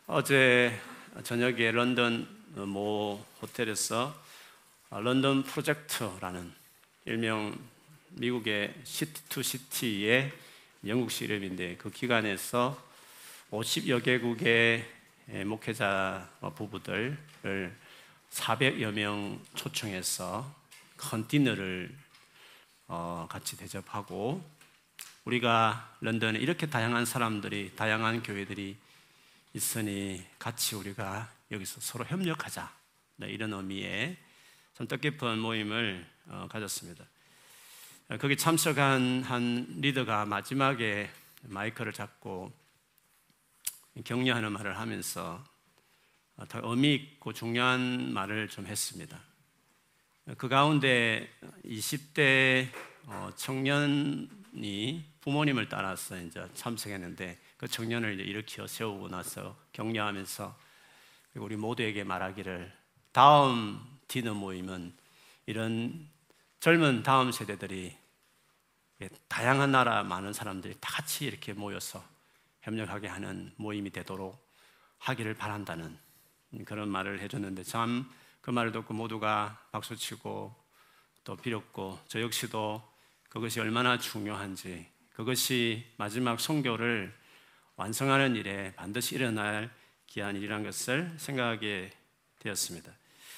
어제 저녁에 런던 모 호텔에서 런던 프로젝트라는 일명 미국의 시티 투 시티의 영국식 이름인데, 그 기관에서 50여 개국의 목회자 부부들을 400여 명 초청해서 큰 디너를 같이 대접하고, 우리가 런던에 이렇게 다양한 사람들이, 다양한 교회들이 있으니 같이 우리가 여기서 서로 협력하자, 이런 의미의 좀 뜻깊은 모임을 가졌습니다. 거기 참석한 한 리더가 마지막에 마이크를 잡고 격려하는 말을 하면서 더 의미 있고 중요한 말을 좀 했습니다. 그 가운데 20대 청년이 부모님을 따라서 이제 참석했는데, 그 청년을 이제 일으켜 세우고 나서 격려하면서 우리 모두에게 말하기를, 다음 디너 모임은 이런 젊은 다음 세대들이, 다양한 나라 많은 사람들이 다 같이 이렇게 모여서 협력하게 하는 모임이 되도록 하기를 바란다는 그런 말을 해줬는데, 참 그 말을 듣고 모두가 박수치고 또 빌었고, 저 역시도 그것이 얼마나 중요한지, 그것이 마지막 선교를 완성하는 일에 반드시 일어날 귀한 일이라는 것을 생각하게 되었습니다.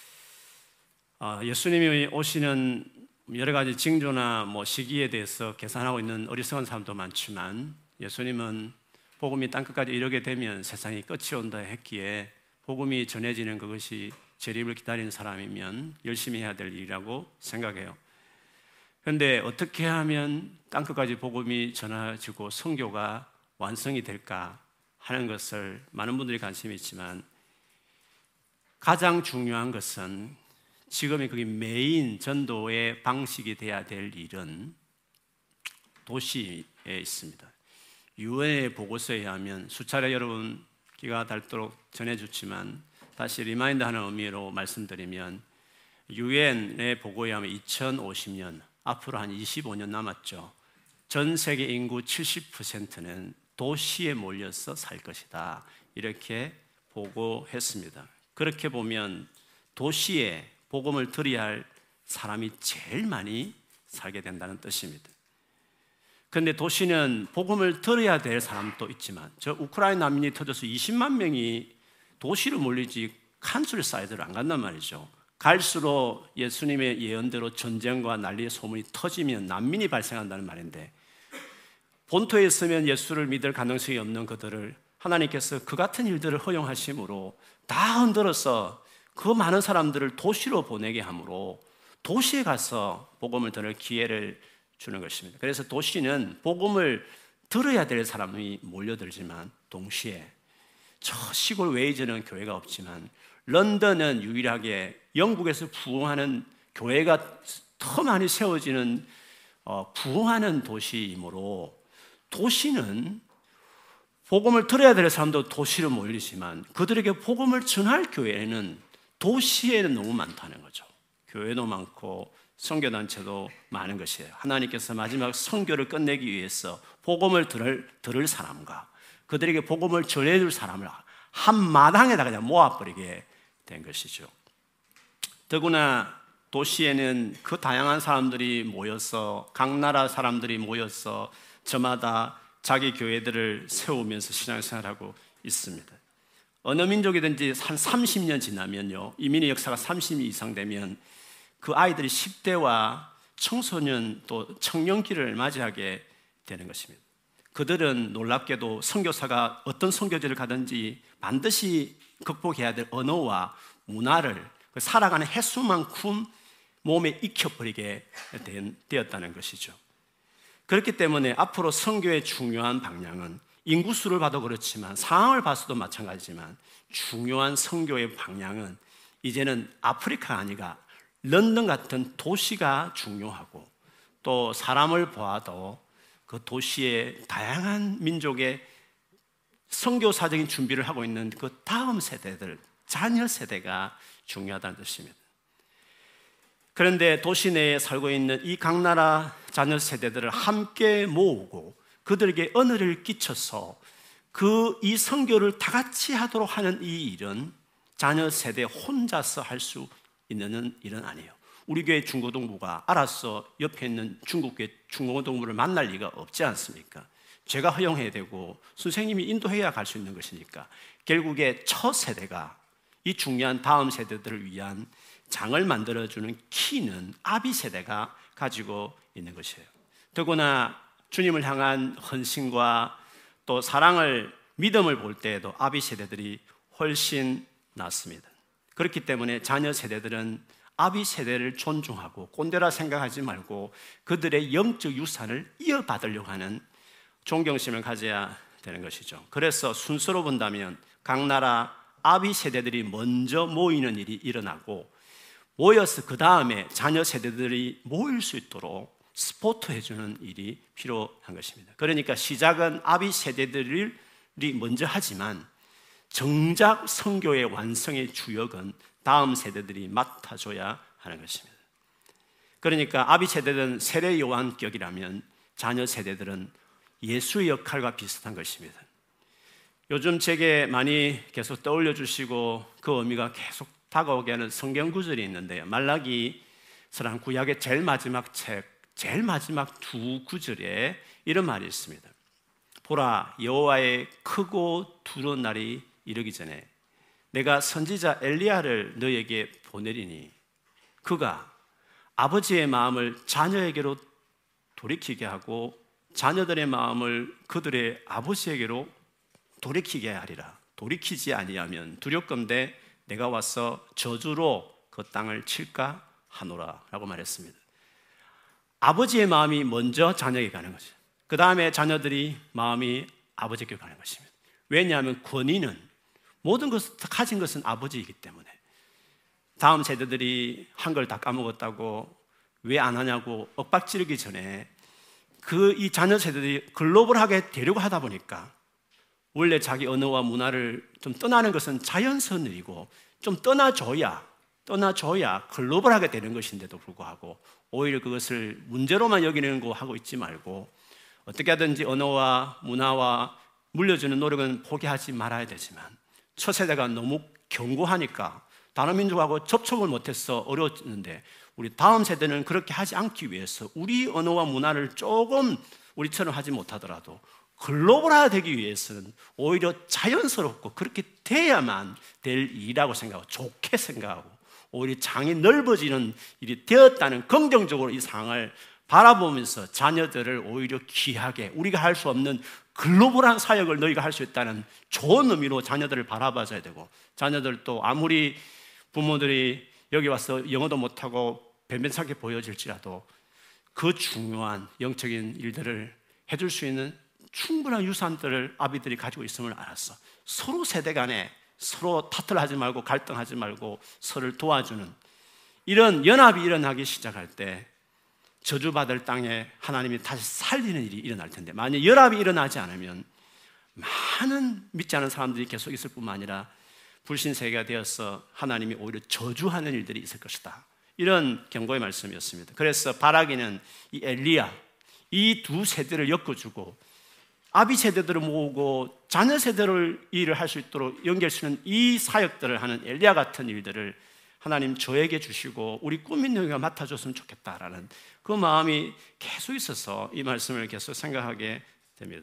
예수님이 오시는 여러 가지 징조나 시기에 대해서 계산하고 있는 어리석은 사람도 많지만, 예수님은 복음이 땅끝까지 이르게 되면 세상이 끝이 온다 했기에, 복음이 전해지는 그것이 재림을 기다리는 사람이면 열심히 해야 될 일이라고 생각해요. 그런데 어떻게 하면 땅끝까지 복음이 전해지고 선교가 완성이 될까 하는 것을 많은 분들이 관심이 있지만, 가장 중요한 것은, 지금의 그게 메인 전도의 방식이 돼야 될 일은 도시에 있습니다. 유엔의 보고서에 의하면, 수차례 여러분 귀가 닳도록 전해줬지만 다시 리마인드하는 의미로 말씀드리면, 유엔의 보고에 의하면 2050년, 앞으로 한 25년 남았죠. 전 세계 인구 70%는 도시에 몰려서 살 것이다, 이렇게 보고했습니다. 그렇게 보면 도시에 복음을 들어야 할 사람이 제일 많이 살게 된다는 뜻입니다. 그런데 도시는 복음을 들어야 될 사람도 있지만, 저 우크라이나 난민이 터져서 20만 명이 도시로 몰리지 칸슬 사이드를 안 간단 말이죠. 갈수록 예수님의 예언대로 전쟁과 난리의 소문이 터지면 난민이 발생한다는 말인데, 본토에 있으면 예수를 믿을 가능성이 없는 그들을 하나님께서 그 같은 일들을 허용하심으로 다 흔들어서 그 많은 사람들을 도시로 보내게 함으로, 도시에 가서 복음을 들을 기회를 주는 것입니다. 그래서 도시는 복음을 들어야 될 사람이 몰려들지만, 동시에 저 시골 웨이즈는 교회가 없지만, 런던은 유일하게 영국에서 부흥하는 교회가 더 많이 세워지는 부흥하는 도시이므로, 도시는 복음을 들어야 될 사람도 도시로 몰리지만, 그들에게 복음을 전할 교회는 도시에는 너무 많다는 거죠. 교회도 많고 선교단체도 많은 것이에요. 하나님께서 마지막 선교를 끝내기 위해서 복음을 들을 사람과 그들에게 복음을 전해줄 사람을 한 마당에다 그냥 모아버리게 된 것이죠. 더구나 도시에는 그 다양한 사람들이 모여서, 각 나라 사람들이 모여서 저마다 자기 교회들을 세우면서 신앙생활하고 있습니다. 어느 민족이든지 한 30년 지나면요, 이민의 역사가 30년 이상 되면 그 아이들이 10대와 청소년 또 청년기를 맞이하게 되는 것입니다. 그들은 놀랍게도 선교사가 어떤 선교지를 가든지 반드시 극복해야 될 언어와 문화를, 살아가는 횟수만큼 몸에 익혀버리게 되었다는 것이죠. 그렇기 때문에 앞으로 선교의 중요한 방향은, 인구수를 봐도 그렇지만 상황을 봐서도 마찬가지지만, 중요한 선교의 방향은 이제는 아프리카가 아니라 런던 같은 도시가 중요하고, 또 사람을 보아도 그 도시의 다양한 민족의 선교사적인 준비를 하고 있는 그 다음 세대들, 자녀 세대가 중요하다는 뜻입니다. 그런데 도시 내에 살고 있는 이 각 나라 자녀 세대들을 함께 모으고 그들에게 언어를 끼쳐서 이 선교를 다 같이 하도록 하는 이 일은 자녀 세대 혼자서 할 수 있는 일은 아니에요. 우리 교회 중고등부가 알아서 옆에 있는 중국교회 중고등부를 만날 리가 없지 않습니까? 제가 허용해야 되고 선생님이 인도해야 갈 수 있는 것이니까 결국에 첫 세대가 이 중요한 다음 세대들을 위한 장을 만들어주는 키는 아비 세대가 가지고 있는 것이에요. 더구나 주님을 향한 헌신과 또 사랑을, 믿음을 볼 때에도 아비 세대들이 훨씬 낫습니다. 그렇기 때문에 자녀 세대들은 아비 세대를 존중하고 꼰대라 생각하지 말고 그들의 영적 유산을 이어받으려고 하는 존경심을 가져야 되는 것이죠. 그래서 순서로 본다면 각 나라 아비 세대들이 먼저 모이는 일이 일어나고 모여서 그 다음에 자녀 세대들이 모일 수 있도록 스포트해주는 일이 필요한 것입니다. 그러니까 시작은 아비 세대들이 먼저 하지만 정작 선교의 완성의 주역은 다음 세대들이 맡아줘야 하는 것입니다. 그러니까 아비 세대들은 세례 요한격이라면 자녀 세대들은 예수의 역할과 비슷한 것입니다. 요즘 제게 많이 계속 떠올려 주시고 그 의미가 계속 다가오게 하는 성경 구절이 있는데요. 말라기서란 구약의 제일 마지막 책, 제일 마지막 두 구절에 이런 말이 있습니다. 보라, 여호와의 크고 두려운 날이 이르기 전에 내가 선지자 엘리야를 너에게 보내리니 그가 아버지의 마음을 자녀에게로 돌이키게 하고 자녀들의 마음을 그들의 아버지에게로 돌이키게 하리라. 돌이키지 아니하면 두렵건대 내가 와서 저주로 그 땅을 칠까 하노라 라고 말했습니다. 아버지의 마음이 먼저 자녀에게 가는 거죠. 그 다음에 자녀들이 마음이 아버지에게 가는 것입니다. 왜냐하면 권위는 모든 것을 가진 것은 아버지이기 때문에 다음 세대들이 한 걸 다 까먹었다고 왜 안 하냐고 엇박지르기 전에 이 자녀 세대들이 글로벌하게 되려고 하다 보니까 원래 자기 언어와 문화를 좀 떠나는 것은 자연스러운 일이고 좀 떠나줘야 글로벌하게 되는 것인데도 불구하고 오히려 그것을 문제로만 여기는 거 하고 있지 말고 어떻게 하든지 언어와 문화와 물려주는 노력은 포기하지 말아야 되지만 첫 세대가 너무 견고하니까 다른 민족하고 접촉을 못해서 어려웠는데 우리 다음 세대는 그렇게 하지 않기 위해서 우리 언어와 문화를 조금 우리처럼 하지 못하더라도 글로벌화 되기 위해서는 오히려 자연스럽고 그렇게 돼야만 될 일이라고 생각하고 좋게 생각하고 오히려 장이 넓어지는 일이 되었다는 긍정적으로 이 상황을 바라보면서 자녀들을 오히려 귀하게 우리가 할 수 없는 글로벌한 사역을 너희가 할 수 있다는 좋은 의미로 자녀들을 바라봐줘야 되고 자녀들도 아무리 부모들이 여기 와서 영어도 못하고 변변찮게 보여질지라도 그 중요한 영적인 일들을 해줄 수 있는 충분한 유산들을 아비들이 가지고 있음을 알았어. 서로 세대 간에 서로 탓을 하지 말고 갈등하지 말고 서로를 도와주는 이런 연합이 일어나기 시작할 때 저주받을 땅에 하나님이 다시 살리는 일이 일어날 텐데 만약 연합이 일어나지 않으면 많은 믿지 않은 사람들이 계속 있을 뿐만 아니라 불신세계가 되어서 하나님이 오히려 저주하는 일들이 있을 것이다. 이런 경고의 말씀이었습니다. 그래서 바라기는 이 엘리야 이 두 세대를 엮어주고 아비 세대들을 모으고 자녀 세대를 일을 할 수 있도록 연결시키는 이 사역들을 하는 엘리야 같은 일들을 하나님 저에게 주시고 우리 꿈 있는 교회가 맡아줬으면 좋겠다라는 그 마음이 계속 있어서 이 말씀을 계속 생각하게 됩니다.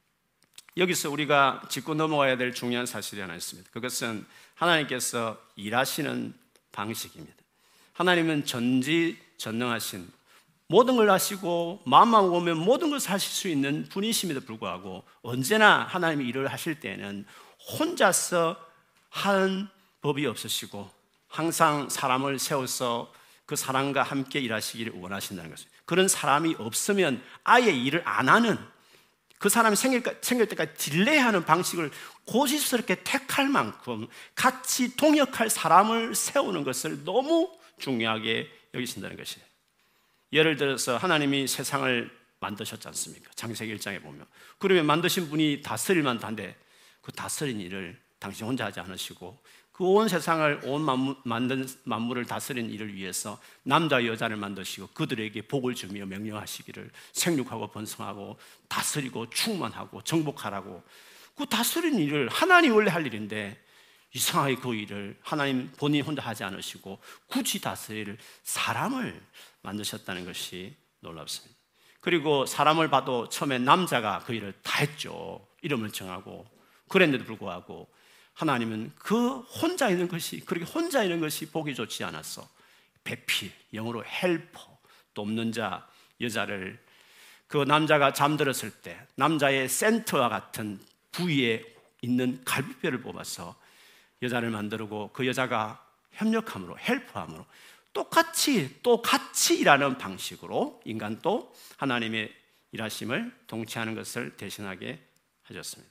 여기서 우리가 짚고 넘어가야 될 중요한 사실이 하나 있습니다. 그것은 하나님께서 일하시는 방식입니다. 하나님은 전지전능하신 모든 걸 아시고 마음만 오면 모든 것을 하실 수 있는 분이심에도 불구하고 언제나 하나님이 일을 하실 때는 혼자서 하는 법이 없으시고 항상 사람을 세워서 그 사람과 함께 일하시기를 원하신다는 것입니다. 그런 사람이 없으면 아예 일을 안 하는 그 사람이 생길 때까지 딜레이하는 방식을 고집스럽게 택할 만큼 같이 동역할 사람을 세우는 것을 너무 중요하게 여기신다는 것이에요. 예를 들어서 하나님이 세상을 만드셨지 않습니까? 창세기 1장에 보면 그러면 만드신 분이 다스릴 만한데 그 다스린 일을 당신 혼자 하지 않으시고 그 온 세상을 온 만든 만물을 다스린 일을 위해서 남자 여자를 만드시고 그들에게 복을 주며 명령하시기를 생육하고 번성하고 다스리고 충만하고 정복하라고 그 다스리는 일을 하나님이 원래 할 일인데 이상하게 그 일을 하나님 본인 혼자 하지 않으시고 굳이 다스릴 사람을 만드셨다는 것이 놀랍습니다. 그리고 사람을 봐도 처음에 남자가 그 일을 다 했죠. 이름을 정하고. 그랬는데도 불구하고 하나님은 그 혼자 있는 것이, 그렇게 혼자 있는 것이 보기 좋지 않았어. 배필, 영어로 헬퍼, 돕는 자, 여자를, 그 남자가 잠들었을 때 남자의 센터와 같은 부위에 있는 갈비뼈를 뽑아서 여자를 만들고 그 여자가 협력함으로, 헬퍼함으로 똑같이 일하는 방식으로 인간도 하나님의 일하심을 동치하는 것을 대신하게 하셨습니다.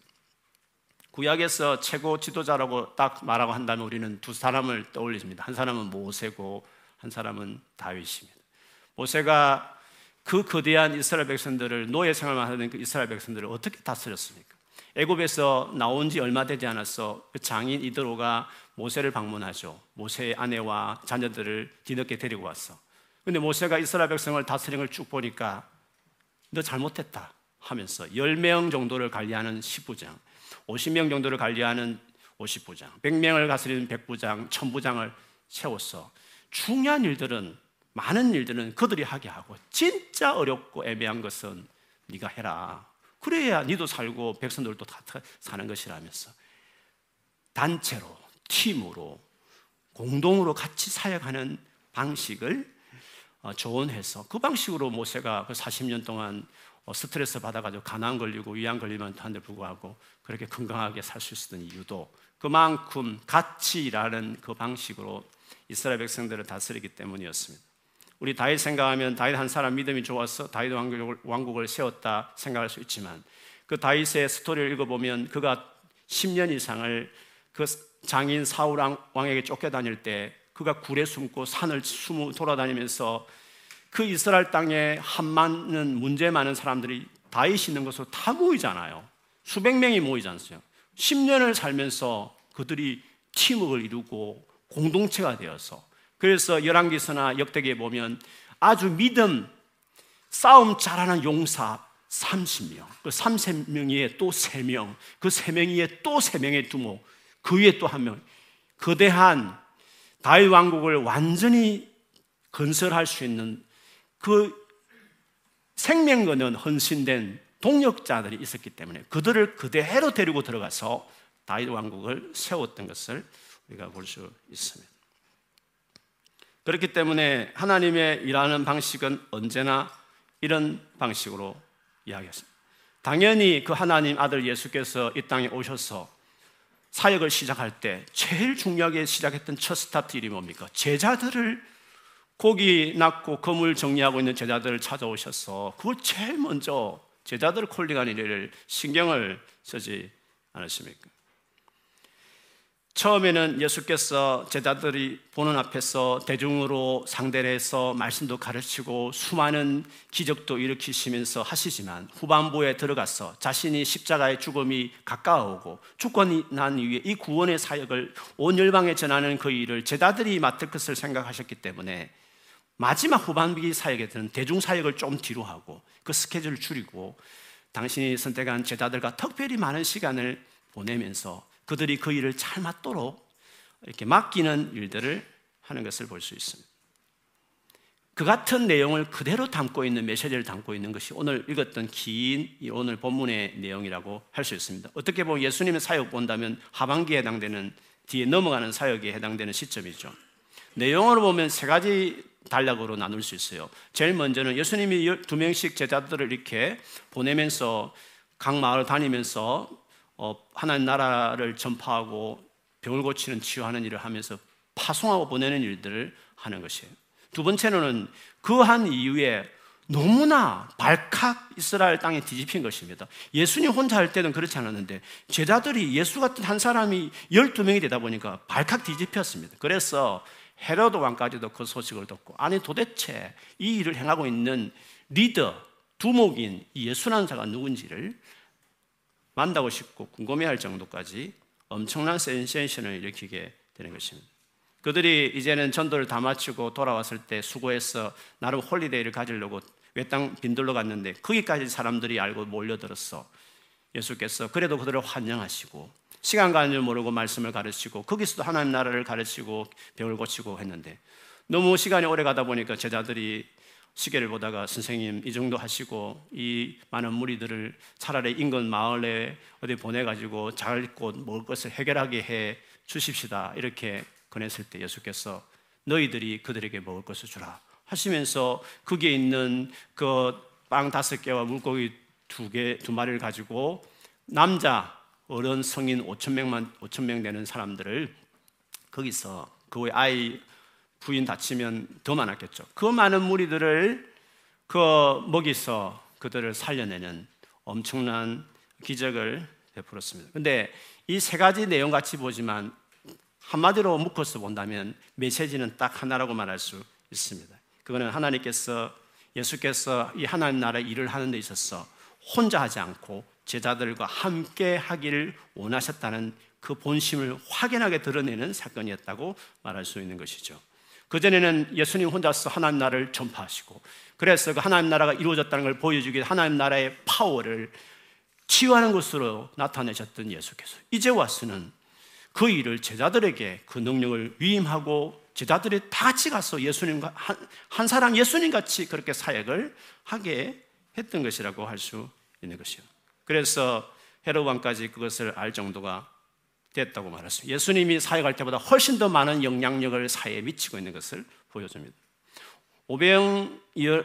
구약에서 최고 지도자라고 딱 말하고 한다면 우리는 두 사람을 떠올립니다. 한 사람은 모세고 한 사람은 다윗입니다. 모세가 그 거대한 이스라엘 백성들을, 노예 생활만 하는 그 이스라엘 백성들을 어떻게 다스렸습니까? 애굽에서 나온 지 얼마 되지 않아서 그 장인 이드로가 모세를 방문하죠. 모세의 아내와 자녀들을 뒤늦게 데리고 왔어. 근데 모세가 이스라엘 백성을 다스리는 걸 쭉 보니까 너 잘못했다 하면서 10명 정도를 관리하는 10부장, 50명 정도를 관리하는 50부장, 100명을 다스리는 100부장, 1000부장을 세웠어. 중요한 일들은, 많은 일들은 그들이 하게 하고 진짜 어렵고 애매한 것은 네가 해라. 그래야 니도 살고 백성들도 다 사는 것이라면서 단체로, 팀으로, 공동으로 같이 사역하는 방식을 조언해서 그 방식으로 모세가 그 40년 동안 스트레스 받아가지고 가난 걸리고 위암 걸리면 한데 불구하고 그렇게 건강하게 살 수 있었던 이유도 그만큼 같이 일하는 그 방식으로 이스라엘 백성들을 다스리기 때문이었습니다. 우리 다윗 생각하면 다윗 한 사람 믿음이 좋아서 다윗 왕국을 세웠다 생각할 수 있지만 그 다윗의 스토리를 읽어보면 그가 10년 이상을 그 장인 사울 왕에게 쫓겨다닐 때 그가 굴에 숨고 산을 돌아다니면서 그 이스라엘 땅에 한 많은 문제 많은 사람들이 다윗이 있는 곳으로 다 모이잖아요. 수백 명이 모이지 않습니까? 10년을 살면서 그들이 팀워크를 이루고 공동체가 되어서, 그래서 열왕기서나 역대기에 보면 아주 싸움 잘하는 용사 30명, 그 30명 위에 또 3명, 그 3명 위에 또 3명의 두목, 그 위에 또 1명, 거대한 다윗 왕국을 완전히 건설할 수 있는 그 생명 거는 헌신된 동력자들이 있었기 때문에 그들을 그대로 데리고 들어가서 다윗 왕국을 세웠던 것을 우리가 볼 수 있습니다. 그렇기 때문에 하나님의 일하는 방식은 언제나 이런 방식으로 이야기했습니다. 당연히 그 하나님 아들 예수께서 이 땅에 오셔서 사역을 시작할 때 제일 중요하게 시작했던 첫 스타트 일이 뭡니까? 제자들을, 고기 낚고 거물 정리하고 있는 제자들을 찾아오셔서 그걸 제일 먼저 제자들을 콜링하는 일을 신경을 쓰지 않으십니까? 처음에는 예수께서 제자들이 보는 앞에서 대중으로 상대를 해서 말씀도 가르치고 수많은 기적도 일으키시면서 하시지만 후반부에 들어가서 자신이 십자가의 죽음이 가까워오고 죽고 난 이후에 이 구원의 사역을 온 열방에 전하는 그 일을 제자들이 맡을 것을 생각하셨기 때문에 마지막 후반기 사역에는 대중 사역을 좀 뒤로 하고 그 스케줄을 줄이고 당신이 선택한 제자들과 특별히 많은 시간을 보내면서 그들이 그 일을 잘 맞도록 이렇게 맡기는 일들을 하는 것을 볼 수 있습니다. 그 같은 내용을 그대로 담고 있는, 메시지를 담고 있는 것이 오늘 읽었던 긴 오늘 본문의 내용이라고 할 수 있습니다. 어떻게 보면 예수님의 사역 본다면 하반기에 해당되는, 뒤에 넘어가는 사역에 해당되는 시점이죠. 내용으로 보면 세 가지 단락으로 나눌 수 있어요. 제일 먼저는 예수님이 12명씩 제자들을 이렇게 보내면서 각 마을 다니면서 하나님 나라를 전파하고 병을 고치는 치유하는 일을 하면서 파송하고 보내는 일들을 하는 것이에요. 두 번째로는 그한 이후에 너무나 발칵 이스라엘 땅에 뒤집힌 것입니다. 예수님 혼자 할 때는 그렇지 않았는데 제자들이 예수 같은 한 사람이 12명이 되다 보니까 발칵 뒤집혔습니다. 그래서 헤로드 왕까지도 그 소식을 듣고, 아니 도대체 이 일을 행하고 있는 리더, 두목인 이 예수라는 자가 누군지를 만나고 싶고 궁금해할 정도까지 엄청난 센세이션을 일으키게 되는 것입니다. 그들이 이제는 전도를 다 마치고 돌아왔을 때 수고해서 나름 홀리데이를 가지려고 외땅 빈들로 갔는데 거기까지 사람들이 알고 몰려들었어. 예수께서 그래도 그들을 환영하시고 시간 가는 줄 모르고 말씀을 가르치고 거기서도 하나님 나라를 가르치고 병을 고치고 했는데, 너무 시간이 오래 가다 보니까 제자들이 시계를 보다가 선생님 이 정도 하시고 이 많은 무리들을 차라리 인근 마을에 어디 보내가지고 잘 곳 먹을 것을 해결하게 해 주십시다 이렇게 권했을 때 예수께서 너희들이 그들에게 먹을 것을 주라 하시면서 거기에 있는 그 빵 5개와 물고기 2마리를 가지고 남자 어른 성인 5,000명 되는 사람들을 거기서 그 외 아이 부인 다치면 더 많았겠죠. 그 많은 무리들을 그 먹이서 그들을 살려내는 엄청난 기적을 베풀었습니다. 그런데 이 3가지 내용 같이 보지만 한마디로 묶어서 본다면 메시지는 딱 하나라고 말할 수 있습니다. 그거는 예수께서 이 하나님 나라의 일을 하는 데 있어서 혼자 하지 않고 제자들과 함께 하기를 원하셨다는 그 본심을 확연하게 드러내는 사건이었다고 말할 수 있는 것이죠. 그전에는 예수님 혼자서 하나님 나라를 전파하시고, 그래서 그 하나님 나라가 이루어졌다는 걸 보여주기 위해 하나님 나라의 파워를 치유하는 것으로 나타내셨던 예수께서 이제 와서는 그 일을 제자들에게 그 능력을 위임하고 제자들이 다 같이 가서 예수님과 한 사람 예수님 같이 그렇게 사역을 하게 했던 것이라고 할 수 있는 것이요. 그래서 헤롯 왕까지 그것을 알 정도가 됐다고 말했습니다. 예수님이 사역할 때보다 훨씬 더 많은 영향력을 사회에 미치고 있는 것을 보여줍니다. 오병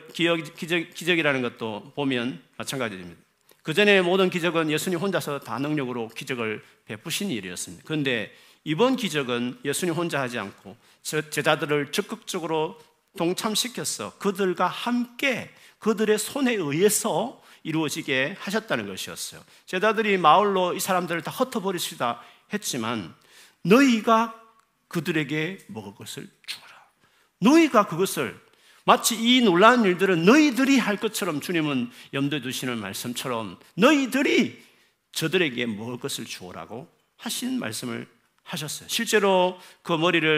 기적이라는 것도 보면 마찬가지입니다. 그 전에 모든 기적은 예수님 혼자서 다 능력으로 기적을 베푸신 일이었습니다. 그런데 이번 기적은 예수님 혼자 하지 않고 제자들을 적극적으로 동참시켜서 그들과 함께 그들의 손에 의해서 이루어지게 하셨다는 것이었어요. 제자들이 마을로 이 사람들을 다 흩어버리시다 했지만 너희가 그들에게 먹을 것을 주어라. 너희가 그것을 마치 이 놀라운 일들은 너희들이 할 것처럼 주님은 염두에 두시는 말씀처럼 너희들이 저들에게 먹을 것을 주어라고 하신 말씀을 하셨어요. 실제로 그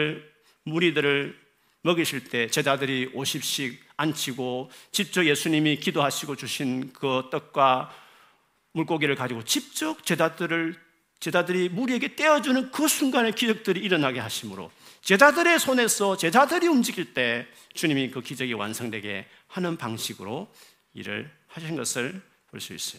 무리들을 먹이실 때 제자들이 50씩 앉히고 직접 예수님이 기도하시고 주신 그 떡과 물고기를 가지고 직접 제자들이 무리에게 떼어주는 그 순간에 기적들이 일어나게 하심으로 제자들의 손에서 제자들이 움직일 때 주님이 그 기적이 완성되게 하는 방식으로 일을 하신 것을 볼 수 있어요.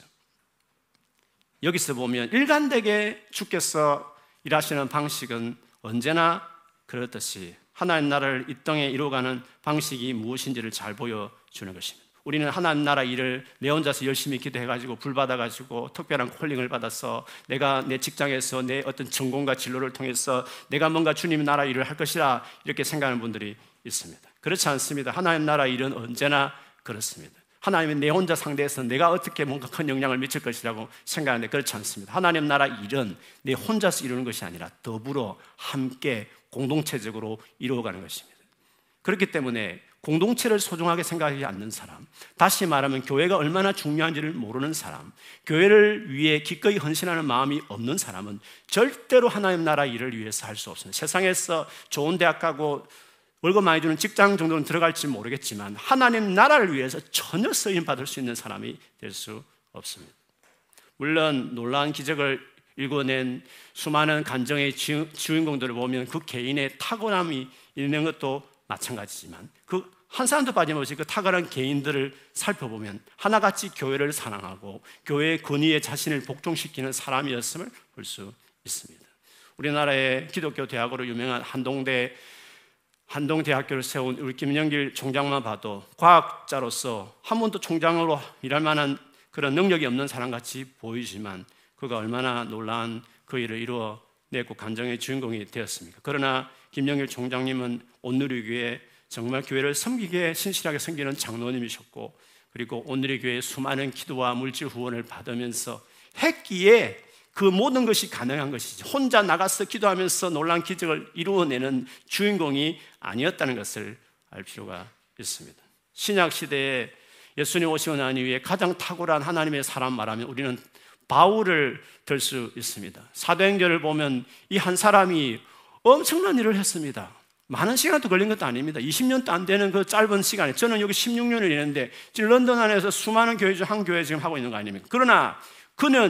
여기서 보면 일관되게 주께서 일하시는 방식은 언제나 그렇듯이 하나님 나라를 이 땅에 이루어가는 방식이 무엇인지를 잘 보여주는 것입니다. 우리는 하나님 나라 일을 내 혼자서 열심히 기도해가지고 불 받아가지고 특별한 콜링을 받아서 내가 내 직장에서 내 어떤 전공과 진로를 통해서 내가 뭔가 주님의 나라 일을 할 것이라 이렇게 생각하는 분들이 있습니다. 그렇지 않습니다. 하나님 나라 일은 언제나 그렇습니다. 하나님은 내 혼자 상대해서 내가 어떻게 뭔가 큰 영향을 미칠 것이라고 생각하는데 그렇지 않습니다. 하나님 나라 일은 내 혼자서 이루는 것이 아니라 더불어 함께 공동체적으로 이루어가는 것입니다. 그렇기 때문에 공동체를 소중하게 생각하지 않는 사람, 다시 말하면 교회가 얼마나 중요한지를 모르는 사람, 교회를 위해 기꺼이 헌신하는 마음이 없는 사람은 절대로 하나님 나라 일을 위해서 할 수 없습니다. 세상에서 좋은 대학 가고 월급 많이 주는 직장 정도는 들어갈지 모르겠지만 하나님 나라를 위해서 전혀 쓰임 받을 수 있는 사람이 될 수 없습니다. 물론 놀라운 기적을 일궈낸 수많은 간정의 주인공들을 보면 그 개인의 탁월함이 있는 것도 마찬가지지만 그 한 사람도 빠짐없이 그 탁월한 개인들을 살펴보면 하나같이 교회를 사랑하고 교회의 권위에 자신을 복종시키는 사람이었음을 볼 수 있습니다. 우리나라의 기독교 대학으로 유명한 한동대학교를 세운 우리 김영길 총장만 봐도 과학자로서 한 번도 총장으로 일할 만한 그런 능력이 없는 사람같이 보이지만 그가 얼마나 놀라운 그 일을 이루어내고 간정의 주인공이 되었습니까? 그러나 김영길 총장님은 온누리교회 정말 교회를 섬기게 신실하게 섬기는 장로님이셨고 그리고 온누리교회의 수많은 기도와 물질 후원을 받으면서 했기에 그 모든 것이 가능한 것이지 혼자 나가서 기도하면서 놀라운 기적을 이루어내는 주인공이 아니었다는 것을 알 필요가 있습니다. 신약 시대에 예수님 오시고 난 이후에 가장 탁월한 하나님의 사람 말하면 우리는 바울을 들 수 있습니다. 사도행전을 보면 이 한 사람이 엄청난 일을 했습니다. 많은 시간도 걸린 것도 아닙니다. 20년도 안 되는 그 짧은 시간에 저는 여기 16년을 있는데 지금 런던 안에서 수많은 교회 중 한 교회 지금 하고 있는 거 아닙니까? 그러나 그는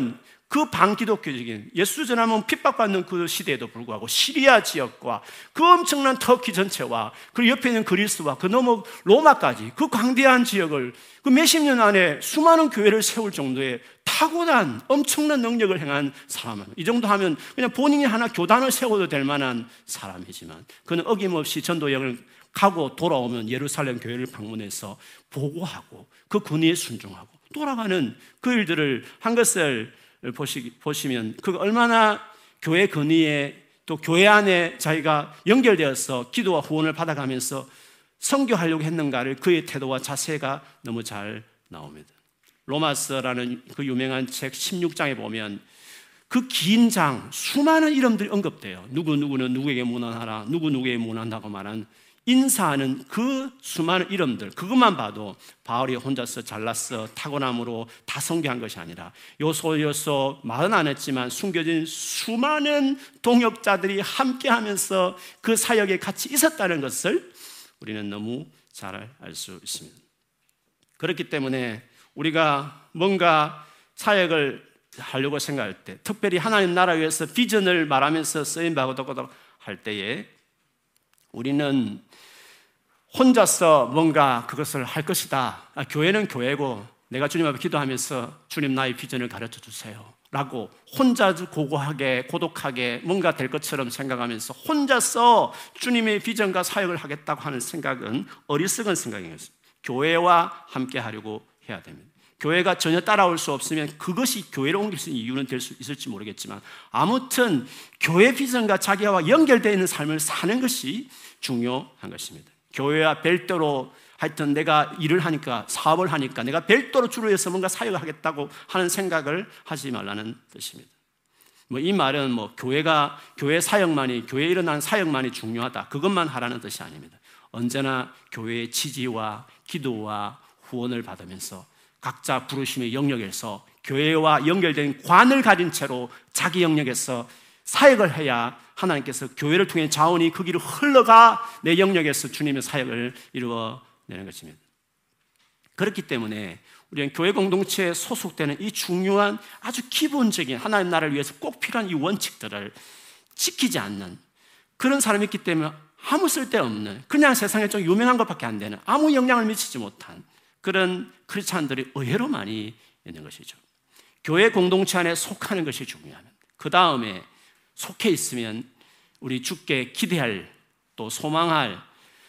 그 반기독교적인 예수 전하면 핍박받는 그 시대에도 불구하고 시리아 지역과 그 엄청난 터키 전체와 그 옆에 있는 그리스와 그 너머 로마까지 그 광대한 지역을 그 몇십 년 안에 수많은 교회를 세울 정도의 타고난 엄청난 능력을 행한 사람입니다. 이 정도 하면 그냥 본인이 하나 교단을 세워도 될 만한 사람이지만 그는 어김없이 전도 여행을 가고 돌아오면 예루살렘 교회를 방문해서 보고하고 그 권위에 순종하고 돌아가는 그 일들을 한 것을 보시면 그 얼마나 교회 권위에 또 교회 안에 자기가 연결되어서 기도와 후원을 받아가면서 선교하려고 했는가를 그의 태도와 자세가 너무 잘 나옵니다. 로마서라는 그 유명한 책 16장에 보면 그 긴 장 수많은 이름들이 언급돼요. 누구누구는 누구에게 문안하라, 누구누구에게 문안하고 말한 인사하는 그 수많은 이름들, 그것만 봐도 바울이 혼자서 잘났어 타고남으로 다 선교한 것이 아니라 요소 말은 안 했지만 숨겨진 수많은 동역자들이 함께하면서 그 사역에 같이 있었다는 것을 우리는 너무 잘 알 수 있습니다. 그렇기 때문에 우리가 뭔가 사역을 하려고 생각할 때, 특별히 하나님 나라 위해서 비전을 말하면서 쓰임받고 할 때에 우리는 혼자서 뭔가 그것을 할 것이다. 교회는 교회고 내가 주님 앞에 기도하면서 주님 나의 비전을 가르쳐 주세요 라고 혼자 고고하게 고독하게 뭔가 될 것처럼 생각하면서 혼자서 주님의 비전과 사역을 하겠다고 하는 생각은 어리석은 생각인 것입니다. 교회와 함께 하려고 해야 됩니다. 교회가 전혀 따라올 수 없으면 그것이 교회로 옮길 수 있는 이유는 될 수 있을지 모르겠지만 아무튼 교회 비전과 자기와 연결되어 있는 삶을 사는 것이 중요한 것입니다. 교회와 별도로 하여튼 내가 일을 하니까 사업을 하니까 내가 별도로 주로 해서 뭔가 사역을 하겠다고 하는 생각을 하지 말라는 뜻입니다. 이 말은 교회 사역만이 교회에 일어나는 사역만이 중요하다 그것만 하라는 뜻이 아닙니다. 언제나 교회의 지지와 기도와 후원을 받으면서 각자 부르심의 영역에서 교회와 연결된 관을 가진 채로 자기 영역에서 사역을 해야 하나님께서 교회를 통해 자원이 그 길을 흘러가 내 영역에서 주님의 사역을 이루어내는 것입니다. 그렇기 때문에 우리는 교회 공동체에 소속되는 이 중요한 아주 기본적인 하나님 나라를 위해서 꼭 필요한 이 원칙들을 지키지 않는 그런 사람이 있기 때문에 아무 쓸데없는 그냥 세상에 좀 유명한 것밖에 안 되는 아무 영향을 미치지 못한 그런 크리스찬들이 의외로 많이 있는 것이죠. 교회 공동체 안에 속하는 것이 중요합니다. 그 다음에 속해 있으면 우리 주께 기대할 또 소망할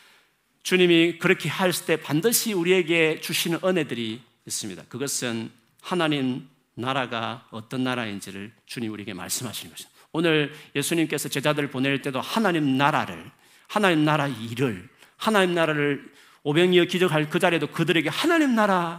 주님이 그렇게 하실 때 반드시 우리에게 주시는 은혜들이 있습니다. 그것은 하나님 나라가 어떤 나라인지를 주님 우리에게 말씀하시는 것입니다. 오늘 예수님께서 제자들을 보낼 때도 하나님 나라를 하나님 나라 일을 하나님 나라를 오병이어 기적할 그 자리에도 그들에게 하나님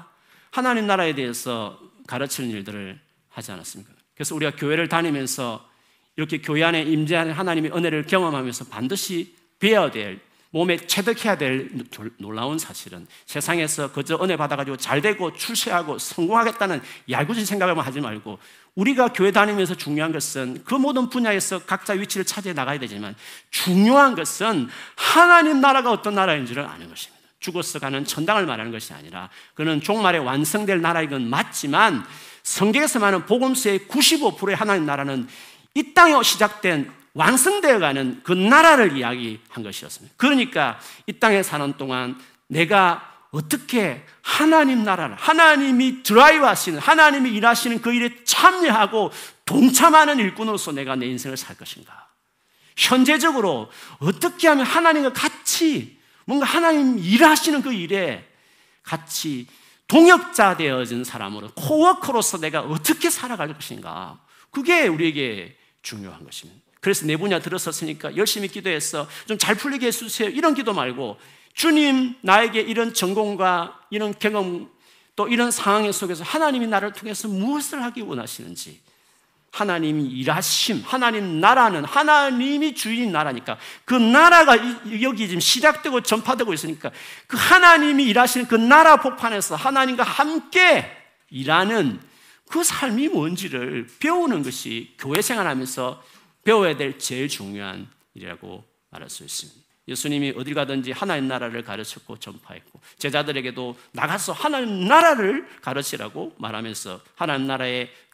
나라에 대해서 가르치는 일들을 하지 않았습니까? 그래서 우리가 교회를 다니면서 이렇게 교회 안에 임재하는 하나님의 은혜를 경험하면서 반드시 배워야 될 몸에 체득해야 될 놀라운 사실은 세상에서 그저 은혜 받아가지고 잘되고 출세하고 성공하겠다는 얄궂은 생각을 하지 말고 우리가 교회 다니면서 중요한 것은 그 모든 분야에서 각자 위치를 차지해 나가야 되지만 중요한 것은 하나님 나라가 어떤 나라인지를 아는 것입니다. 죽어서 가는 천당을 말하는 것이 아니라 그는 종말에 완성될 나라인 건 맞지만 성경에서 말하는 복음서의 95%의 하나님 나라는 이 땅에 시작된 완성되어가는 그 나라를 이야기한 것이었습니다. 그러니까 이 땅에 사는 동안 내가 어떻게 하나님 나라를 하나님이 드라이브하시는 하나님이 일하시는 그 일에 참여하고 동참하는 일꾼으로서 내가 내 인생을 살 것인가. 현재적으로 어떻게 하면 하나님과 같이 뭔가 하나님 일하시는 그 일에 같이 동역자 되어진 사람으로 코워커로서 내가 어떻게 살아갈 것인가. 그게 우리에게 중요한 것입니다. 그래서 내 분야 들었었으니까 열심히 기도해서 좀 잘 풀리게 해주세요 이런 기도 말고 주님 나에게 이런 전공과 이런 경험 또 이런 상황 속에서 하나님이 나를 통해서 무엇을 하기 원하시는지 하나님이 일하심, 하나님 나라는 하나님이 주인 나라니까 그 나라가 여기 지금 시작되고 전파되고 있으니까 그 하나님이 일하시는 그 나라 복판에서 하나님과 함께 일하는 그 삶이 뭔지를 배우는 것이 교회 생활하면서 배워야 될 제일 중요한 일이라고 말할 수 있습니다. 예수님이 어딜 가든지 하나님 나라를 가르쳤고 전파했고 제자들에게도 나가서 하나님 나라를 가르치라고 말하면서 하나님 나라의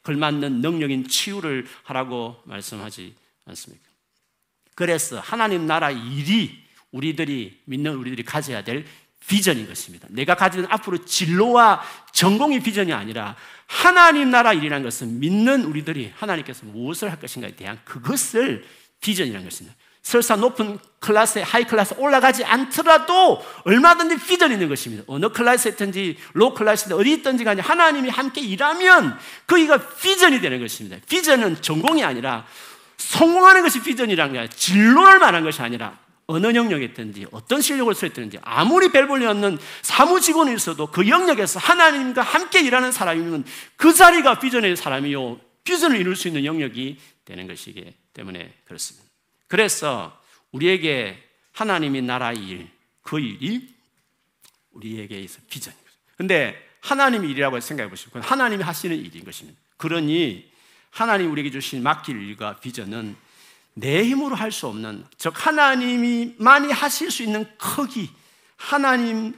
걸맞는 능력인 치유를 하라고 말씀하지 않습니까? 그래서 하나님 나라 일이 우리들이 믿는 우리들이 가져야 될 비전인 것입니다. 내가 가지는 앞으로 진로와 전공의 비전이 아니라 하나님 나라 일이라는 것은 믿는 우리들이 하나님께서 무엇을 할 것인가에 대한 그것을 비전이라는 것입니다. 설사 높은 클래스에 하이 클래스에 올라가지 않더라도 얼마든지 비전이 있는 것입니다. 어느 클래스에 있든지 로우 클래스에 어디 있든지 간에 하나님이 함께 일하면 거기가 비전이 되는 것입니다. 비전은 전공이 아니라 성공하는 것이 비전이라는 게 아니라 진로를 말하는 것이 아니라 어느 영역에 있든지 어떤 실력을 쓰였든지 아무리 별 볼일 없는 사무직원이 있어도 그 영역에서 하나님과 함께 일하는 사람이면 그 자리가 비전의 사람이요 비전을 이룰 수 있는 영역이 되는 것이기 때문에 그렇습니다. 그래서 우리에게 하나님이 나라의 일, 그 일이 우리에게 있어 비전입니다. 그런데 하나님의 일이라고 생각해 보시고 하나님이 하시는 일인 것입니다. 그러니 하나님이 우리에게 주신 맡길 일과 비전은 내 힘으로 할 수 없는, 즉 하나님이만이 하실 수 있는 크기, 하나님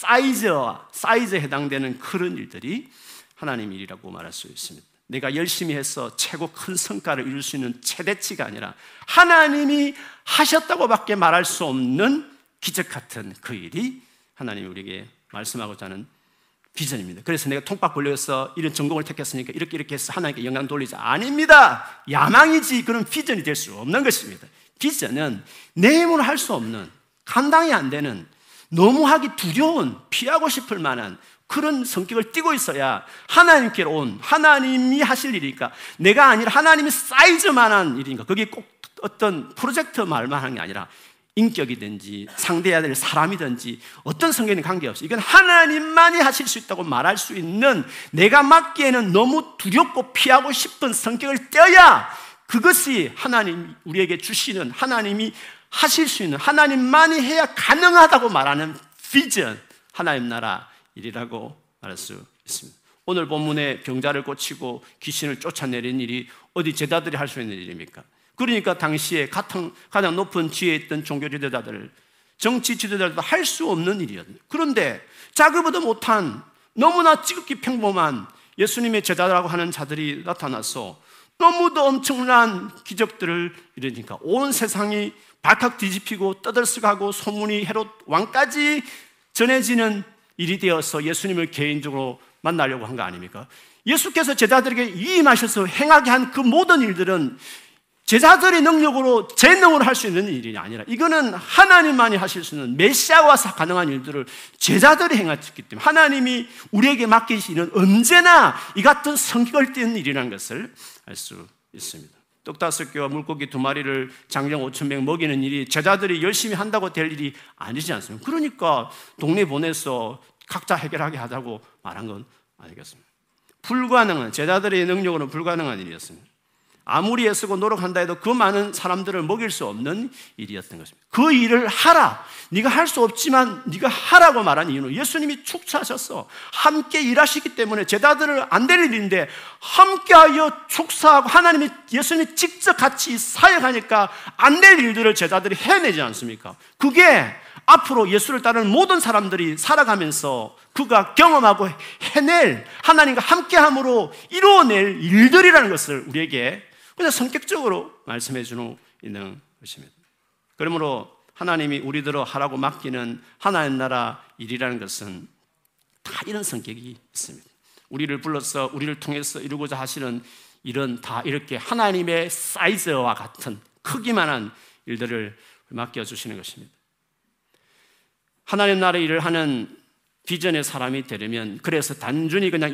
사이즈에 해당되는 그런 일들이 하나님 일이라고 말할 수 있습니다. 내가 열심히 해서 최고 큰 성과를 이룰 수 있는 최대치가 아니라 하나님이 하셨다고밖에 말할 수 없는 기적 같은 그 일이 하나님이 우리에게 말씀하고자 하는 비전입니다. 그래서 내가 통박 벌려서 이런 전공을 택했으니까 이렇게 해서 하나님께 영광 돌리자. 아닙니다. 야망이지 그런 비전이 될 수 없는 것입니다. 비전은 내 힘으로 할 수 없는, 감당이 안 되는, 너무 하기 두려운, 피하고 싶을 만한 그런 성격을 띠고 있어야 하나님께로 온, 하나님이 하실 일이니까 내가 아니라 하나님이 사이즈만한 일이니까 그게 꼭 어떤 프로젝트 말만 하는 게 아니라 인격이든지 상대해야 될 사람이든지 어떤 성격에는 관계없이 이건 하나님만이 하실 수 있다고 말할 수 있는, 내가 맡기에는 너무 두렵고 피하고 싶은 성격을 떼어야 그것이 하나님 우리에게 주시는, 하나님이 하실 수 있는, 하나님만이 해야 가능하다고 말하는 비전, 하나님 나라 일이라고 말할 수 있습니다. 오늘 본문에 병자를 고치고 귀신을 쫓아내린 일이 어디 제자들이 할 수 있는 일입니까? 그러니까 당시에 가장 높은 지위에 있던 종교 지도자들, 정치 지도자들도 할 수 없는 일이었어요. 그런데 자기보다 못한 너무나 지극히 평범한 예수님의 제자라고 하는 자들이 나타나서 너무도 엄청난 기적들을 이루니까 온 세상이 발칵 뒤집히고 떠들썩하고 소문이 헤롯 왕까지 전해지는 일이 되어서 예수님을 개인적으로 만나려고 한 거 아닙니까? 예수께서 제자들에게 위임하셔서 행하게 한 그 모든 일들은 제자들의 능력으로, 제 능력으로 할 수 있는 일이 아니라 이거는 하나님만이 하실 수 있는 메시아가 와서 가능한 일들을 제자들이 행했기 때문에 하나님이 우리에게 맡기시는 언제나 이 같은 성격을 띠는 일이라는 것을 알 수 있습니다. 떡 5개와 물고기 2마리를 장정 5,000명 먹이는 일이 제자들이 열심히 한다고 될 일이 아니지 않습니까? 그러니까 동네 보내서 각자 해결하게 하자고 말한 건 아니겠습니까? 불가능한, 제자들의 능력으로는 불가능한 일이었습니다. 아무리 애쓰고 노력한다 해도 그 많은 사람들을 먹일 수 없는 일이었던 것입니다. 그 일을 하라. 네가 할 수 없지만 네가 하라고 말한 이유는 예수님이 축사하셨어. 함께 일하시기 때문에 제자들은 안 될 일인데 함께하여 축사하고 하나님이, 예수님이 직접 같이 사역하니까 안 될 일들을 제자들이 해내지 않습니까? 그게 앞으로 예수를 따르는 모든 사람들이 살아가면서 그가 경험하고 해낼, 하나님과 함께함으로 이루어낼 일들이라는 것을 우리에게 그냥 성격적으로 말씀해 주는 있는 것입니다. 그러므로 하나님이 우리들을 하라고 맡기는 하나님 나라 일이라는 것은 다 이런 성격이 있습니다. 우리를 불러서 우리를 통해서 이루고자 하시는 일은 다 이렇게 하나님의 사이즈와 같은 크기만한 일들을 맡겨주시는 것입니다. 하나님 나라 일을 하는 비전의 사람이 되려면, 그래서 단순히 그냥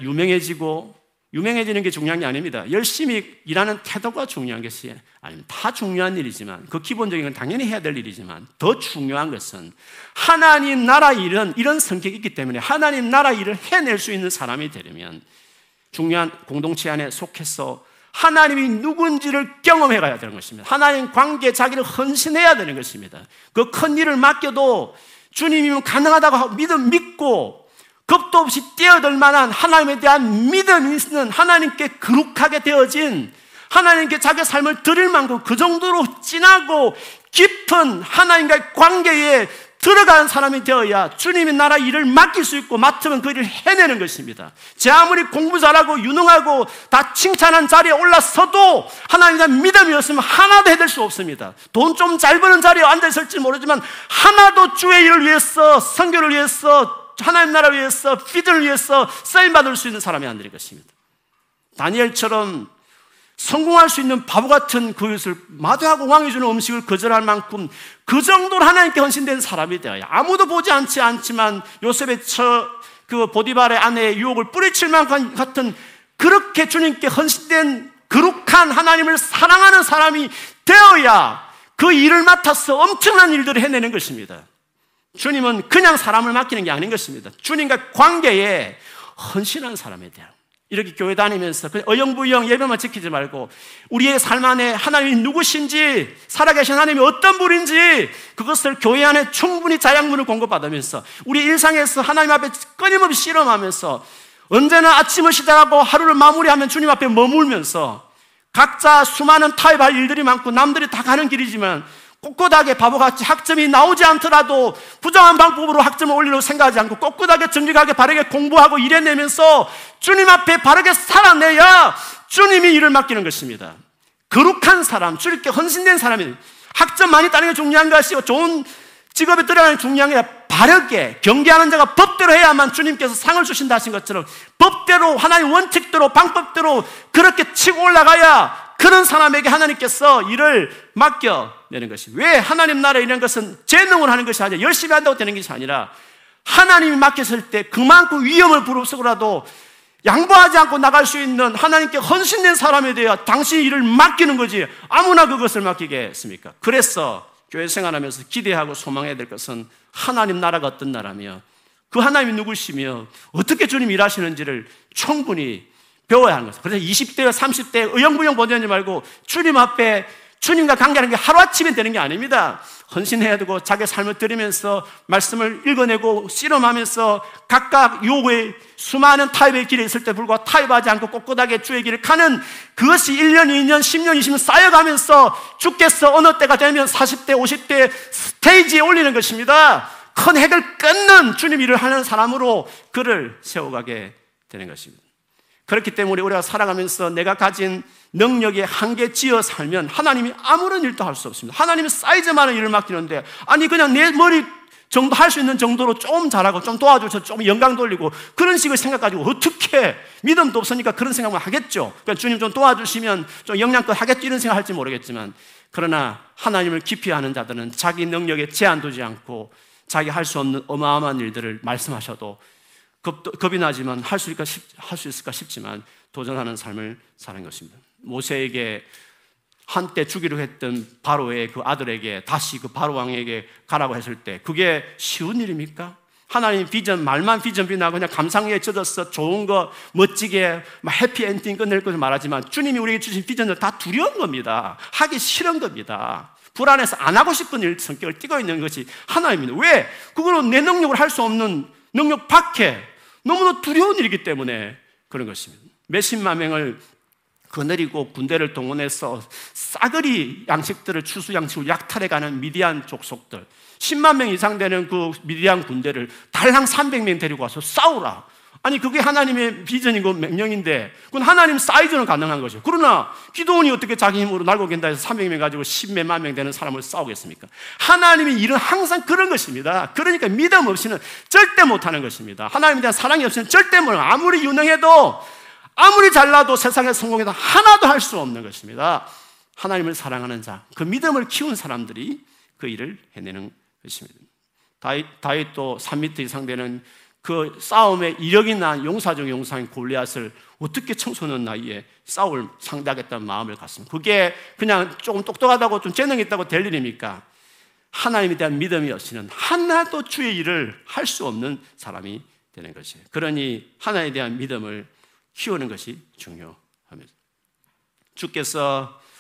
유명해지는 게 중요한 게 아닙니다. 열심히 일하는 태도가 중요한 것이 아닙니다. 다 중요한 일이지만, 그 기본적인 건 당연히 해야 될 일이지만 더 중요한 것은 하나님 나라 일은 이런 성격이 있기 때문에 하나님 나라 일을 해낼 수 있는 사람이 되려면 중요한 공동체 안에 속해서 하나님이 누군지를 경험해 가야 되는 것입니다. 하나님 관계에 자기를 헌신해야 되는 것입니다. 그 큰 일을 맡겨도 주님이면 가능하다고 믿고 겁도 없이 뛰어들 만한 하나님에 대한 믿음이 있는, 하나님께 거룩하게 되어진, 하나님께 자기 삶을 드릴 만큼 그 정도로 진하고 깊은 하나님과의 관계에 들어간 사람이 되어야 주님의 나라 일을 맡길 수 있고 맡으면 그 일을 해내는 것입니다. 제 아무리 공부 잘하고 유능하고 다 칭찬한 자리에 올라서도 하나님에 대한 믿음이 없으면 하나도 해낼 수 없습니다. 돈 좀 잘 버는 자리에 앉아있을지 모르지만 하나도 주의 일을 위해서, 선교를 위해서, 하나님 나라를 위해서, 비전을 위해서 쓰임받을 수 있는 사람이 안 될 것입니다. 다니엘처럼 성공할 수 있는 바보 같은 그것을 마대하고 왕이 주는 음식을 거절할 만큼 그 정도로 하나님께 헌신된 사람이 되어요. 아무도 보지 않지만 요셉의 그 보디발의 아내의 유혹을 뿌리칠 만큼 같은 그렇게 주님께 헌신된 거룩한 하나님을 사랑하는 사람이 되어야 그 일을 맡아서 엄청난 일들을 해내는 것입니다. 주님은 그냥 사람을 맡기는 게 아닌 것입니다. 주님과 관계에 헌신한 사람에 대한, 이렇게 교회 다니면서 어영부영 예배만 지키지 말고 우리의 삶 안에 하나님이 누구신지, 살아계신 하나님이 어떤 분인지 그것을 교회 안에 충분히 자양분을 공급받으면서 우리 일상에서 하나님 앞에 끊임없이 실험하면서 언제나 아침을 시작하고 하루를 마무리하면 주님 앞에 머물면서 각자 수많은 타협할 일들이 많고 남들이 다 가는 길이지만 꼿꼿하게 바보같이 학점이 나오지 않더라도 부정한 방법으로 학점을 올리려고 생각하지 않고 꼿꼿하게 정직하게 바르게 공부하고 일해내면서 주님 앞에 바르게 살아내야 주님이 일을 맡기는 것입니다. 거룩한 사람, 주님께 헌신된 사람이, 학점 많이 따는 게 중요한 것이고 좋은 직업에 들어가는 게 중요한 게 아니라 바르게 경계하는 자가 법대로 해야만 주님께서 상을 주신다 하신 것처럼 법대로, 하나님 원칙대로, 방법대로 그렇게 치고 올라가야 그런 사람에게 하나님께서 일을 맡겨내는 것입니다. 왜 하나님 나라에 이런 것은 재능을 하는 것이 아니라 열심히 한다고 되는 것이 아니라 하나님이 맡겼을 때 그만큼 위험을 부릅쓰고라도 양보하지 않고 나갈 수 있는 하나님께 헌신된 사람에 대해 당신이 일을 맡기는 거지 아무나 그것을 맡기겠습니까? 그래서 교회 생활하면서 기대하고 소망해야 될 것은 하나님 나라가 어떤 나라며 그 하나님이 누구시며 어떻게 주님 일하시는지를 충분히 배워야 하는 것입니다. 그래서 20대와 30대 의영부영 보내지 말고 주님 앞에 주님과 관계하는 게 하루아침에 되는 게 아닙니다. 헌신해야 되고 자기 삶을 들으면서 말씀을 읽어내고 씨름하면서 각각 요구의 수많은 타협의 길에 있을 때 불구하고 타협하지 않고 꼿꼿하게 주의 길을 가는 그것이 1년, 2년, 10년, 20년 쌓여가면서 주께서 어느 때가 되면 40대, 50대 스테이지에 올리는 것입니다. 큰 핵을 끊는 주님 일을 하는 사람으로 그를 세워가게 되는 것입니다. 그렇기 때문에 우리가 살아가면서 내가 가진 능력에 한계 지어 살면 하나님이 아무런 일도 할 수 없습니다. 하나님이 사이즈 많은 일을 맡기는데 아니 그냥 내 머리 정도 할 수 있는 정도로 좀 잘하고 좀 도와줘서 좀 영광 돌리고 그런 식을 생각가지고 어떻게 믿음도 없으니까 그런 생각만 하겠죠. 그러니까 주님 좀 도와주시면 좀 영향껏 하겠죠 이런 생각할지 모르겠지만 그러나 하나님을 깊이 아는 자들은 자기 능력에 제한 두지 않고 자기 할 수 없는 어마어마한 일들을 말씀하셔도 겁이 나지만 할 수 있을까 싶지만 도전하는 삶을 사는 것입니다. 모세에게 한때 주기로 했던 바로의 그 아들에게 다시 그 바로 왕에게 가라고 했을 때 그게 쉬운 일입니까? 하나님 비전, 말만 비전 비나 그냥 감상에 젖어서 좋은 거 멋지게 막 해피엔딩 끝낼 것을 말하지만 주님이 우리에게 주신 비전은 다 두려운 겁니다. 하기 싫은 겁니다. 불안해서 안 하고 싶은 일 성격을 띠고 있는 것이 하나님입니다. 왜? 그거는 내 능력을 할 수 없는 능력 밖에 너무나 두려운 일이기 때문에 그런 것입니다. 몇십만 명을 거느리고 군대를 동원해서 싸그리 양식들을 추수 양식을 약탈해가는 미디안 족속들 10만 명 이상 되는 그 미디안 군대를 달랑 300명 데리고 와서 싸우라. 아니 그게 하나님의 비전이고 명령인데 그건 하나님 사이즈는 가능한 거죠. 그러나 기도원이 어떻게 자기 힘으로 날고 갠다 해서 300명 가지고 10몇만 명 되는 사람을 싸우겠습니까? 하나님의 일은 항상 그런 것입니다. 그러니까 믿음 없이는 절대 못하는 것입니다. 하나님에 대한 사랑이 없이는 절대 못해요. 아무리 유능해도 아무리 잘나도 세상에 성공해도 하나도 할 수 없는 것입니다. 하나님을 사랑하는 자, 그 믿음을 키운 사람들이 그 일을 해내는 것입니다. 다윗도 3m 이상 되는 그 싸움에 이력이 난 용사 중 용사인 골리앗을 어떻게 청소년 나이에 싸움을 상대하겠다는 마음을 갖습니다. 그게 그냥 조금 똑똑하다고 좀 재능이 있다고 될 일입니까? 하나님에 대한 믿음이 없이는 하나도 주의 일을 할 수 없는 사람이 되는 것이에요. 그러니 하나님에 대한 믿음을 키우는 것이 중요합니다. 주께서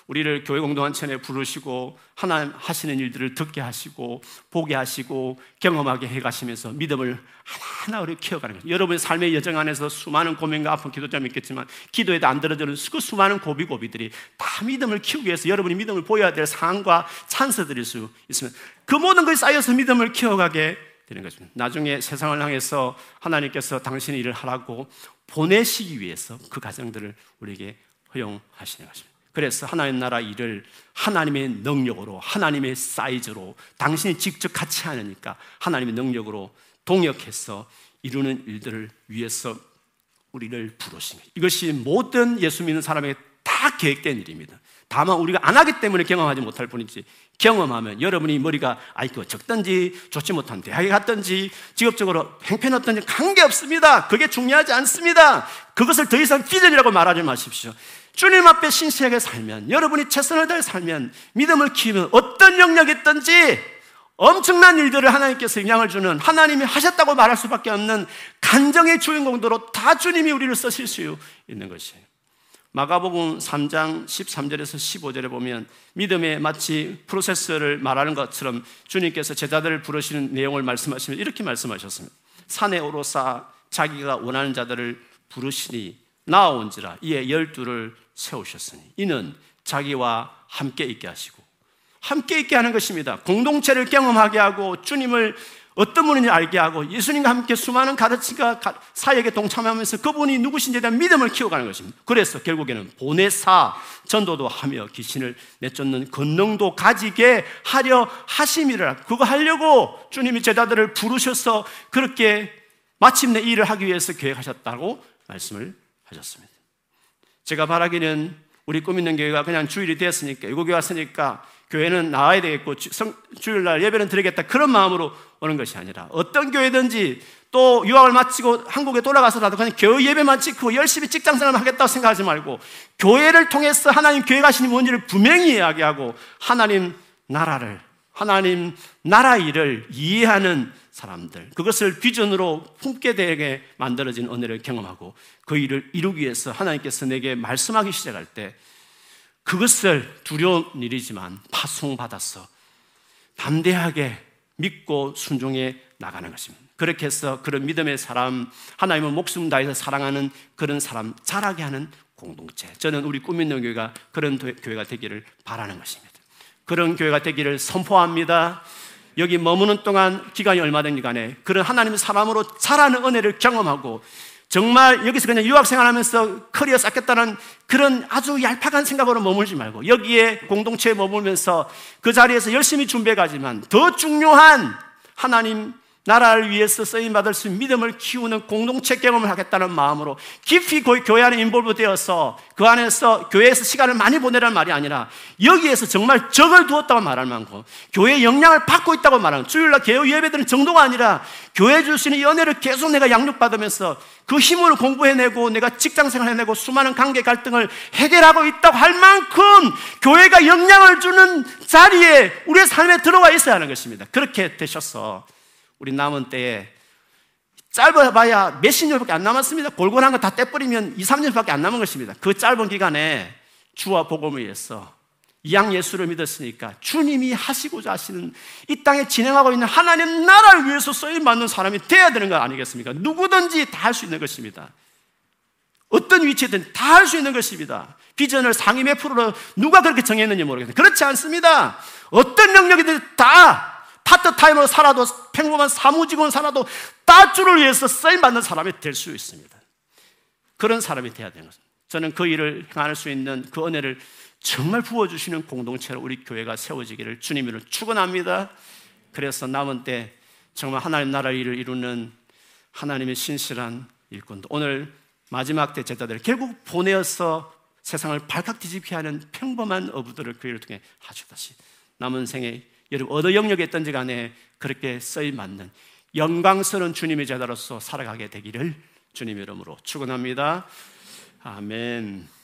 우리를 교회 공동한천에 부르시고 하나님 하시는 일들을 듣게 하시고 보게 하시고 경험하게 해가시면서 믿음을 하나하나 우리 키워가는 거예요. 여러분의 삶의 여정 안에서 수많은 고민과 아픈 기도점이 있겠지만 기도에도 안 들어주는 그 수많은 고비고비들이 다 믿음을 키우기 위해서 여러분이 믿음을 보여야 될 상황과 찬스들일 수 있으면 그 모든 것이 쌓여서 믿음을 키워가게 되는 것입니다. 나중에 세상을 향해서 하나님께서 당신의 일을 하라고 보내시기 위해서 그 과정들을 우리에게 허용하시는 것입니다. 그래서 하나님 나라 일을 하나님의 능력으로, 하나님의 사이즈로 당신이 직접 같이 하니까 하나님의 능력으로 동역해서 이루는 일들을 위해서 우리를 부르신 거예요. 이것이 모든 예수 믿는 사람에게 다 계획된 일입니다. 다만 우리가 안 하기 때문에 경험하지 못할 뿐이지, 경험하면 여러분이 머리가 IQ가 적든지 좋지 못한 대학에 갔든지 직업적으로 행편없든지 관계없습니다. 그게 중요하지 않습니다. 그것을 더 이상 비전이라고 말하지 마십시오. 주님 앞에 신실하게 살면, 여러분이 최선을 다해 살면, 믿음을 키우면 어떤 영역이 있든지 엄청난 일들을 하나님께서 영향을 주는, 하나님이 하셨다고 말할 수밖에 없는 간정의 주인공들로 다 주님이 우리를 쓰실 수 있는 것이에요. 마가복음 3장 13절에서 15절에 보면 믿음의 마치 프로세스를 말하는 것처럼 주님께서 제자들을 부르시는 내용을 말씀하시면 이렇게 말씀하셨습니다. 산에 오르사 자기가 원하는 자들을 부르시니 나아온지라 이에 12를 세우셨으니 이는 자기와 함께 있게 하시고, 함께 있게 하는 것입니다. 공동체를 경험하게 하고 주님을 어떤 분인지 알게 하고 예수님과 함께 수많은 가르침과 사역에 동참하면서 그분이 누구신지에 대한 믿음을 키워가는 것입니다. 그래서 결국에는 보내사 전도도 하며 귀신을 내쫓는 권능도 가지게 하려 하심이라. 그거 하려고 주님이 제자들을 부르셔서 그렇게 마침내 이 일을 하기 위해서 계획하셨다고 말씀을 하셨습니다. 제가 바라기는 우리 꿈 있는 교회가 그냥 주일이 됐으니까, 이거 교회 왔으니까 교회는 나와야 되겠고 주일날 예배는 드리겠다, 그런 마음으로 오는 것이 아니라 어떤 교회든지 또 유학을 마치고 한국에 돌아가서라도 그냥 교회 예배만 찍고 열심히 직장생활을 하겠다고 생각하지 말고 교회를 통해서 하나님 계획하시는 뭔지를 분명히 이야기하고 하나님 나라를, 하나님 나라 일을 이해하는 사람들, 그것을 비전으로 품게 되게 만들어진 은혜를 경험하고 그 일을 이루기 위해서 하나님께서 내게 말씀하기 시작할 때 그것을 두려운 일이지만 파송받아서 담대하게 믿고 순종해 나가는 것입니다. 그렇게 해서 그런 믿음의 사람, 하나님을 목숨 다해서 사랑하는 그런 사람 자라게 하는 공동체, 저는 우리 꿈 있는 교회가 그런 교회가 되기를 바라는 것입니다. 그런 교회가 되기를 선포합니다. 여기 머무는 동안 기간이 얼마 된 기간에 그런 하나님의 사람으로 자라는 은혜를 경험하고 정말 여기서 그냥 유학생활하면서 커리어 쌓겠다는 그런 아주 얄팍한 생각으로 머물지 말고 여기에 공동체에 머물면서 그 자리에서 열심히 준비해가지만 더 중요한 하나님 나라를 위해서 쓰임받을 수 있는 믿음을 키우는 공동체 경험을 하겠다는 마음으로 깊이 교회 안에 인볼브 되어서 그 안에서 교회에서 시간을 많이 보내라는 말이 아니라 여기에서 정말 적을 두었다고 말할 만큼 교회의 영향을 받고 있다고 말하는, 주일날 개요 예배드리는 정도가 아니라 교회 주시는 연애를 계속 내가 양육받으면서 그 힘으로 공부해내고 내가 직장생활 해내고 수많은 관계 갈등을 해결하고 있다고 할 만큼 교회가 영향을 주는 자리에 우리의 삶에 들어와 있어야 하는 것입니다. 그렇게 되셔서 우리 남은 때에 짧아봐야 몇십 년밖에 안 남았습니다. 골골한 거 다 떼버리면 2, 3년밖에 안 남은 것입니다. 그 짧은 기간에 주와 복음을 위해서 이양 예수를 믿었으니까 주님이 하시고자 하시는 이 땅에 진행하고 있는 하나님 나라를 위해서 쓰임받는 사람이 되어야 되는 거 아니겠습니까? 누구든지 다 할 수 있는 것입니다. 어떤 위치든 다 할 수 있는 것입니다. 비전을 상위 몇 프로로 누가 그렇게 정했는지 모르겠는데 그렇지 않습니다. 어떤 능력이든 다 파트타임으로 살아도 평범한 사무직원 살아도 다 주를 위해서 쓰임받는 사람이 될 수 있습니다. 그런 사람이 되어야 되는 것입니다. 저는 그 일을 행할 수 있는 그 은혜를 정말 부어주시는 공동체로 우리 교회가 세워지기를 주님으로 축원합니다. 그래서 남은 때 정말 하나님 나라 일을 이루는 하나님의 신실한 일꾼도, 오늘 마지막 때 제자들 결국 보내어서 세상을 발칵 뒤집게 하는 평범한 어부들을 그 일을 통해 하시다시 남은 생에 여러분 어느 영역에 있든지 간에 그렇게 쓰임받는 영광스러운 주님의 제자로서 살아가게 되기를 주님의 이름으로 축원합니다. 아멘.